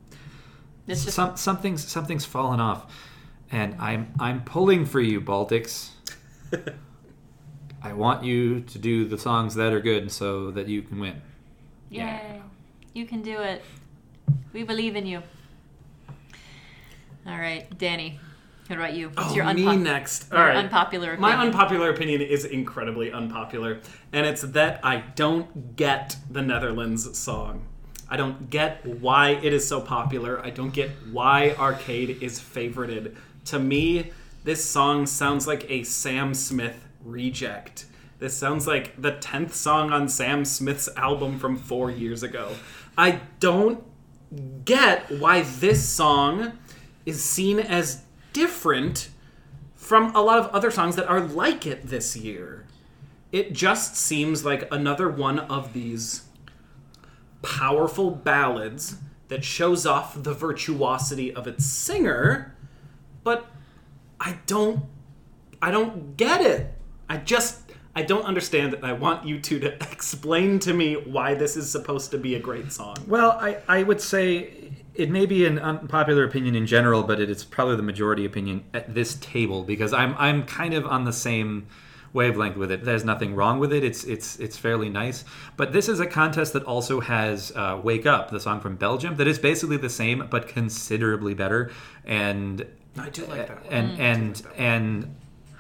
Something's fallen off, and I'm pulling for you, Baltics. I want you to do the songs that are good so that you can win.
Yay! You can do it. We believe in you. All right, Danny. What about you? What's your
me next. All right.
Unpopular opinion.
My unpopular opinion is incredibly unpopular, and it's that I don't get the Netherlands song. I don't get why it is so popular. I don't get why Arcade is favorited. To me, this song sounds like a Sam Smith reject. This sounds like the 10th song on Sam Smith's album from 4 years ago. I don't get why this song is seen as different from a lot of other songs that are like it this year. It just seems like another one of these powerful ballads that shows off the virtuosity of its singer, but I don't get it. I don't understand it, and I want you two to explain to me why this is supposed to be a great song.
Well, I would say it may be an unpopular opinion in general, but it's probably the majority opinion at this table, because I'm kind of on the same wavelength with it. There's nothing wrong with it. It's fairly nice. But this is a contest that also has Wake Up, the song from Belgium, that is basically the same, but considerably better. And
I do like that one.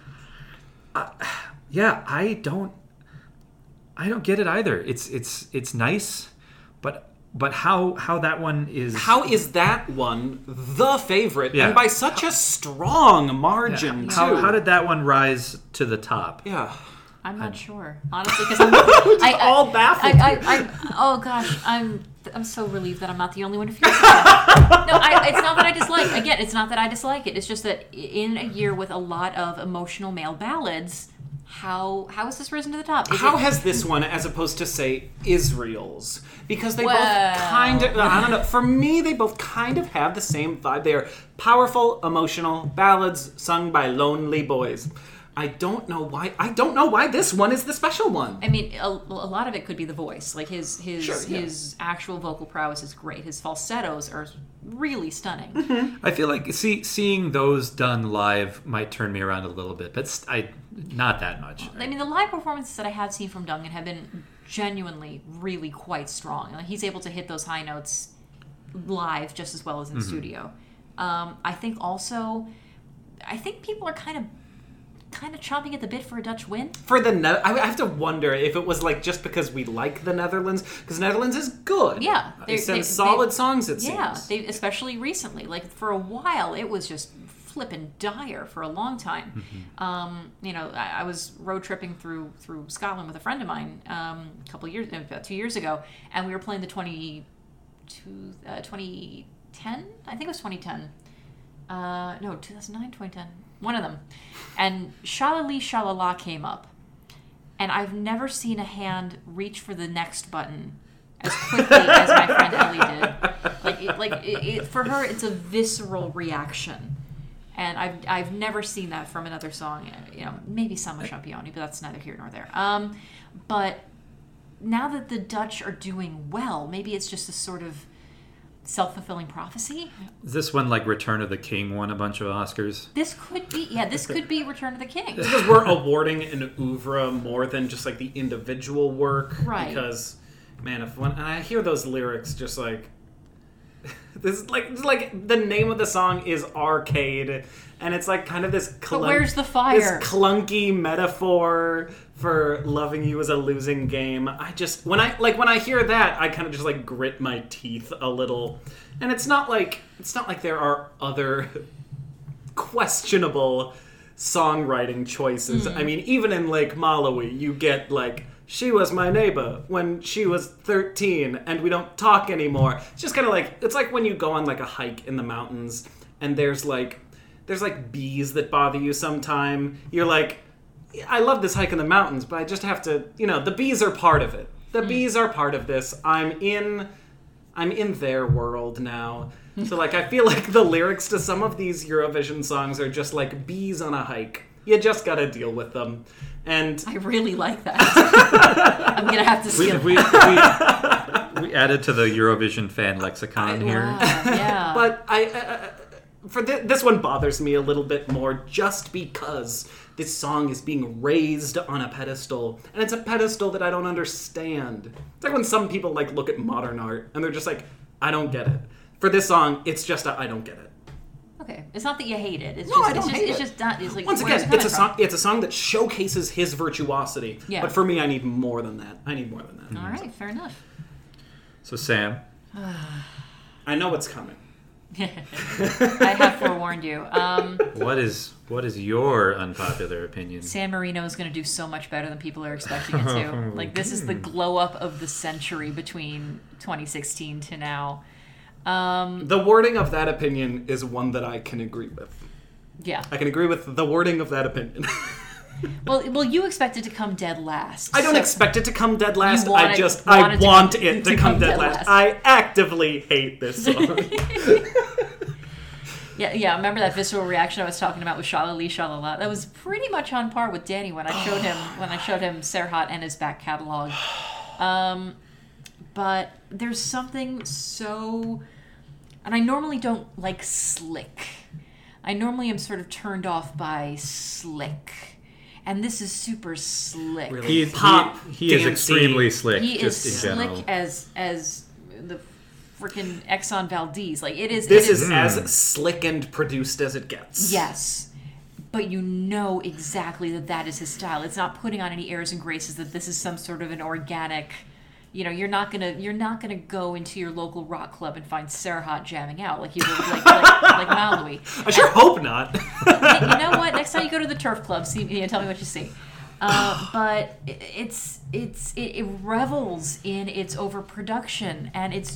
Yeah, I don't get it either. It's nice, but how that one is...
How is that one the favorite, and by such a strong margin, too?
How did that one rise to the top?
Yeah.
I'm not sure, honestly, because I'm
all baffled.
Oh gosh, I'm so relieved that I'm not the only one who feels that. No, it's not that I dislike. Again, it's not that I dislike it. It's just that in a year with a lot of emotional male ballads, how has this risen to the top?
How has this one, as opposed to, say, Israel's? Because they both kind of, I don't know, for me, they both kind of have the same vibe. They are powerful, emotional ballads sung by lonely boys. I don't know why this one is the special one.
I mean, a lot of it could be the voice. Like his actual vocal prowess is great. His falsettos are really stunning.
Mm-hmm. I feel like seeing those done live might turn me around a little bit, but not that much.
I mean, the live performances that I have seen from Duncan have been genuinely really quite strong. Like, he's able to hit those high notes live just as well as in the studio. I think people are kind of chomping at the bit for a Dutch win.
I have to wonder if it was like just because we like the Netherlands, because Netherlands is good.
Yeah,
they send solid songs. It seems.
Yeah, especially recently. Like for a while, it was just flippin' dire for a long time. Mm-hmm. I was road tripping through Scotland with a friend of mine about 2 years ago, and we were playing the 2010. I think it was 2010. 2009, 2010. One of them. And Shalali Shalala came up. And I've never seen a hand reach for the next button as quickly as my friend Ellie did. For her, it's a visceral reaction. And I've never seen that from another song. Maybe Samba Championi, but that's neither here nor there. But now that the Dutch are doing well, maybe it's just a sort of self-fulfilling prophecy.
Is this one like Return of the King won a bunch of Oscars?
This could be Return of the King.
It's because we're awarding an oeuvre more than just like the individual work.
Right.
Because, man, and I hear those lyrics just like... This is like the name of the song is Arcade, and it's like kind of this
but where's the fire?
This clunky metaphor for loving you as a losing game. When I hear that, I kind of just like grit my teeth a little. And it's not like there are other questionable songwriting choices. I mean, even in Lake Malawi, you get like, she was my neighbor when she was 13 and we don't talk anymore. It's just kind of like, it's like when you go on like a hike in the mountains and there's like bees that bother you sometime. You're like, I love this hike in the mountains, but I just have to, the bees are part of it. The bees are part of this. I'm in their world now. So, like, I feel like the lyrics to some of these Eurovision songs are just like bees on a hike. You just gotta deal with them. And
I really like that. I'm gonna have to skip.
We added to the Eurovision fan lexicon here.
Wow, yeah.
But this one bothers me a little bit more just because this song is being raised on a pedestal, and it's a pedestal that I don't understand. It's like when some people like look at modern art and they're just like, I don't get it. For this song, it's just I don't get it.
Okay, it's not that you hate it. It's
no,
just,
I don't hate it.
It's just not. It's like,
once again, it's a song that showcases his virtuosity.
Yeah.
But for me, I need more than that.
All right, fair enough.
So Sam,
I know what's coming.
I have forewarned you.
What is your unpopular opinion?
San Marino is going to do so much better than people are expecting it to. Like, this is the glow up of the century between 2016 to now.
The wording of that opinion is one that I can agree with.
Yeah.
I can agree with the wording of that opinion.
Well, you expect it to come dead last.
I don't expect it to come dead last. I
want
want it to come dead last. I actively hate this song.
Yeah. Remember that visceral reaction I was talking about with Shalali Shalala? That was pretty much on par with Danny when I showed him Serhat and his back catalog. But there's something so, and I normally don't like slick. I normally am sort of turned off by slick. And this is super slick.
Really? He is extremely slick.
He
just
is
in
slick
general.
as the freaking Exxon Valdez. Like, it is.
This is as slick and produced as it gets.
Yes, but you know exactly that is his style. It's not putting on any airs and graces. That this is some sort of an organic. You know, you're not gonna go into your local rock club and find Serhat jamming out like you would like Malawi.
I sure hope not.
You know what? Next time you go to the turf club, tell me what you see. But it revels in its overproduction, and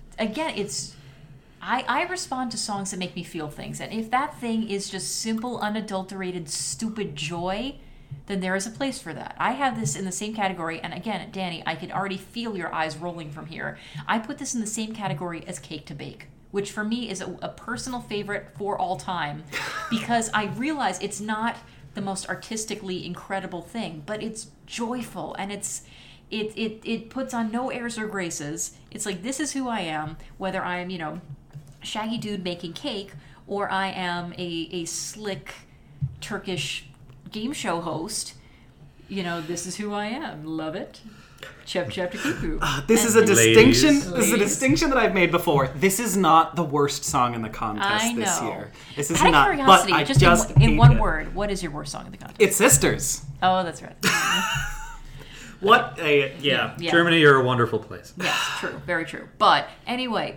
I respond to songs that make me feel things, and if that thing is just simple, unadulterated, stupid joy, then there is a place for that. I have this in the same category, and again, Danny, I could already feel your eyes rolling from here. I put this in the same category as Cake to Bake, which for me is a personal favorite for all time, because I realize it's not the most artistically incredible thing, but it's joyful, and it puts on no airs or graces. It's like, this is who I am, whether I'm, shaggy dude making cake, or I am a slick Turkish game show host. This is who I am. Love it. Chapter Kipu.
This is a distinction. This is a distinction that I've made before. This is not the worst song in the contest this year. This is
Out of
not.
curiosity,
but I
just in one word, what is your worst song in the contest?
It's Sisters.
Oh, that's right.
What a yeah.
Germany, you're a wonderful place.
Yes, true, very true. But anyway,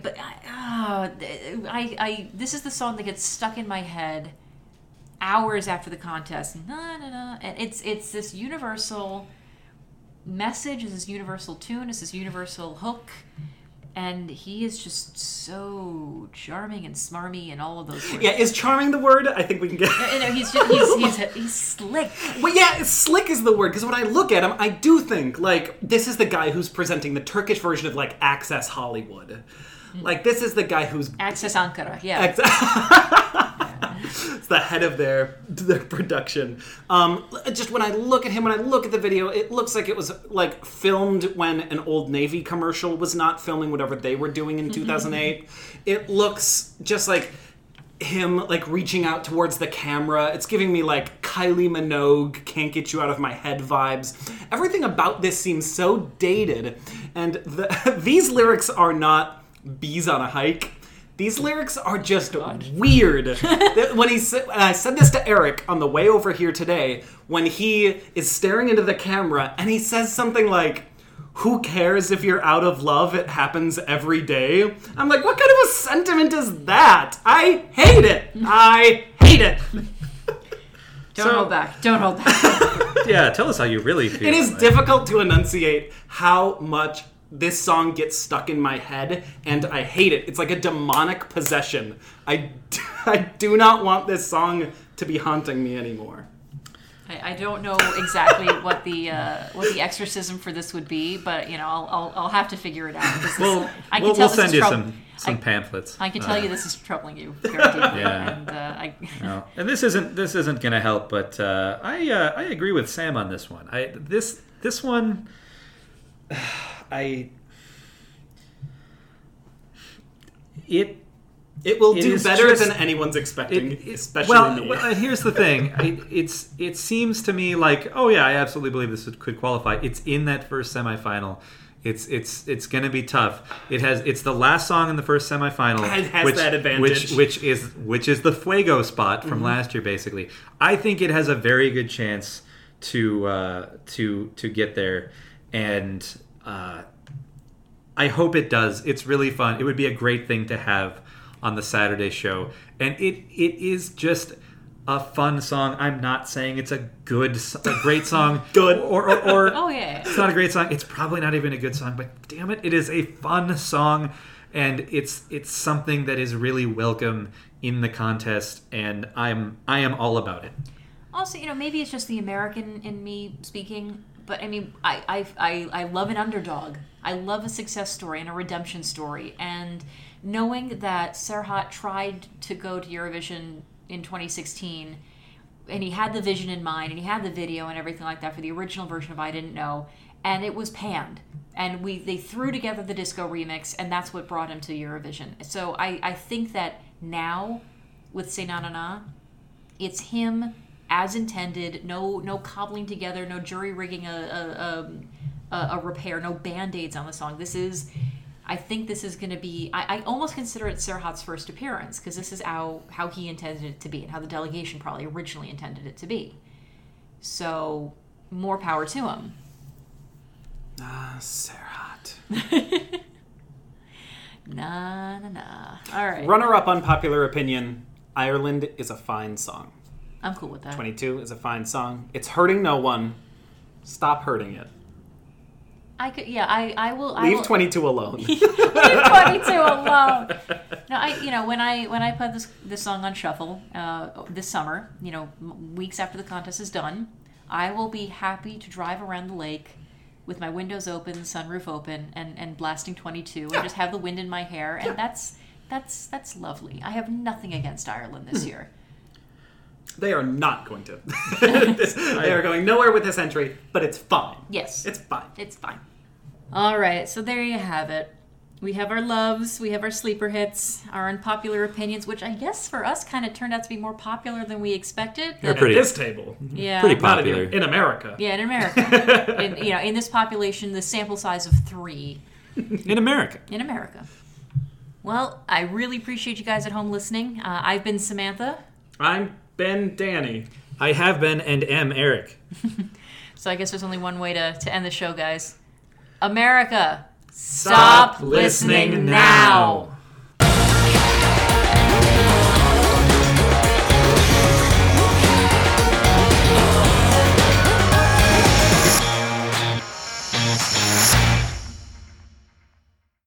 this is the song that gets stuck in my head hours after the contest. And it's this universal message, it's this universal tune, it's this universal hook, and he is just so charming and smarmy and all of those words.
Yeah, is charming the word? I think we can get.
No, he's slick.
Well, yeah, slick is the word, because when I look at him, I do think, like, this is the guy who's presenting the Turkish version of, like, Access Hollywood. Like, this is the guy who's...
Access Ankara, yeah.
It's the head of their production. Just when I look at him, when I look at the video, it looks like it was like filmed when an Old Navy commercial was not filming whatever they were doing in 2008. It looks just like him like reaching out towards the camera. It's giving me like Kylie Minogue, Can't Get You Out of My Head vibes. Everything about this seems so dated, and these lyrics are not bees on a hike. These lyrics are just weird. When I said this to Eric on the way over here today, when he is staring into the camera and he says something like, "Who cares if you're out of love? It happens every day." I'm like, what kind of a sentiment is that? I hate it. I hate it.
Don't hold back.
Yeah, tell us how you really feel.
It is difficult to enunciate how much this song gets stuck in my head, and I hate it. It's like a demonic possession. I do not want this song to be haunting me anymore.
I don't know exactly what the exorcism for this would be, but I'll have to figure it out.
We'll send you some pamphlets.
I can tell you this is troubling you very deeply.
Yeah. And this isn't going to help, but I agree with Sam on this one. This one,
It will do better than anyone's expecting, especially me.
Well, here's the thing. It seems to me like, oh yeah, I absolutely believe this could qualify. It's in that first semifinal. It's going to be tough. It's the last song in the first semifinal.
It has that advantage,
which is the Fuego spot from last year. Basically, I think it has a very good chance to get there, and I hope it does. It's really fun. It would be a great thing to have on the Saturday show, and it is just a fun song. I'm not saying it's a great song.
Good.
Or
oh yeah.
It's not a great song. It's probably not even a good song, but damn it, it is a fun song, and it's something that is really welcome in the contest, and I am all about it.
Also, maybe it's just the American in me speaking, but I mean, I love an underdog. I love a success story and a redemption story, and knowing that Serhat tried to go to Eurovision in 2016, and he had the vision in mind, and he had the video and everything like that for the original version of I Didn't Know, and it was panned. And they threw together the disco remix, and that's what brought him to Eurovision. So I think that now, with Say Na Na Na, it's him as intended, no cobbling together, no jury rigging a repair, no band-aids on the song. I think this is going to be... I almost consider it Serhat's first appearance, because this is how he intended it to be, and how the delegation probably originally intended it to be. So, more power to him.
Serhat.
Na, na, na. All right.
Runner-up unpopular opinion, Ireland is a fine song.
I'm cool with that.
22 is a fine song. It's hurting no one. Stop hurting it.
I will.
Leave 22 alone.
Leave 22 alone. No, when I put this song on shuffle this summer, weeks after the contest is done, I will be happy to drive around the lake with my windows open, sunroof open, and blasting 22, and just have the wind in my hair, and that's lovely. I have nothing against Ireland this year.
They are not going to. They are going nowhere with this entry, but it's fine.
Yes.
It's fine.
It's fine. All right, so there you have it. We have our loves, we have our sleeper hits, our unpopular opinions, which I guess for us kind of turned out to be more popular than we expected.
They're pretty,
at this table.
Yeah.
Pretty popular.
In America.
Yeah, in America. In this population, the sample size of 3.
In America.
In America. Well, I really appreciate you guys at home listening. I've been Samantha.
I'm Ben Danny.
I have been and am Eric.
So I guess there's only one way to end the show, guys. America, stop listening now.